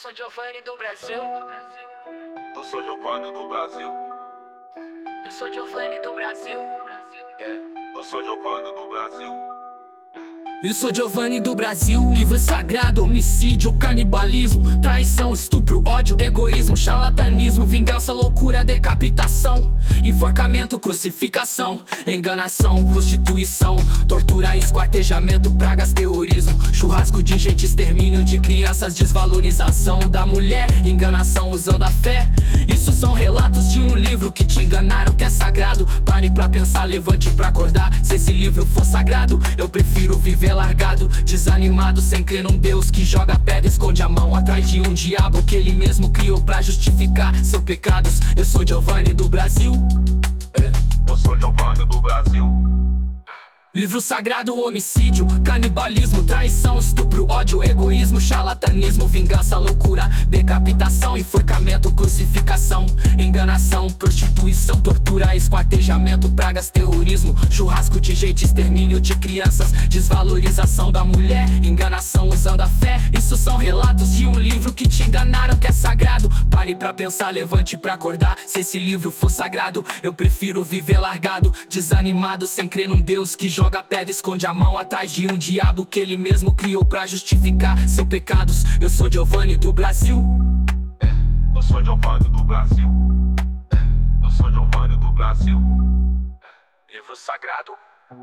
sou Giovanni do Brasil. Eu sou Giovanni do Brasil. Eu sou Giovanni do Brasil. Eu sou Giovanni do Brasil. Eu sou Giovanni do Brasil. Livro sagrado, homicídio, canibalismo, traição, estupro, ódio, egoísmo, charlatanismo, vingança, loucura, decapitação, enforcamento, crucificação, enganação, prostituição, tortura, esquartejamento, pragas, terrorismo, churrasco de gente, extermínio de crianças, desvalorização da mulher, enganação usando a fé. Isso são relatos de um livro que te enganaram que é sagrado. Pare pra pensar, levante pra acordar. Se esse livro for sagrado, eu prefiro viver largado, desanimado, sem crer num Deus que joga pedra, esconde a mão atrás de um diabo que ele mesmo criou pra justificar seus pecados. Eu sou Giovanni do Brasil. Eu sou Giovanni do Brasil. Livro sagrado, homicídio, canibalismo, traição, estupro, ódio, egoísmo, charlatanismo, vingança, loucura, decapitação, enforcamento, crucificação, enganação, prostituição, tortura, esquartejamento, pragas, terrorismo, churrasco de gente, extermínio de crianças, desvalorização da mulher, enganação usando a fé. Isso são relatos de um livro que te enganaram que é sagrado. Pare pra pensar, levante pra acordar. Se esse livro for sagrado, eu prefiro viver largado, desanimado, sem crer num Deus que joga pedra, esconde a mão atrás de um diabo que ele mesmo criou pra justificar seus pecados. Eu sou Giovanni do Brasil. Eu sou Giovanni do Brasil. Eu sou Giovanni do Brasil. Livro sagrado.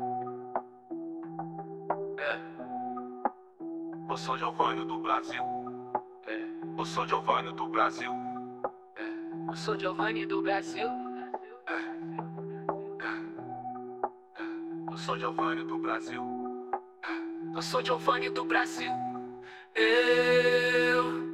Eu sou Giovanni do Brasil. Eu sou Giovanni do Brasil. Eu sou Giovanni do Brasil. Eu sou Giovanni do Brasil. Eu sou Giovanni do Brasil. Eu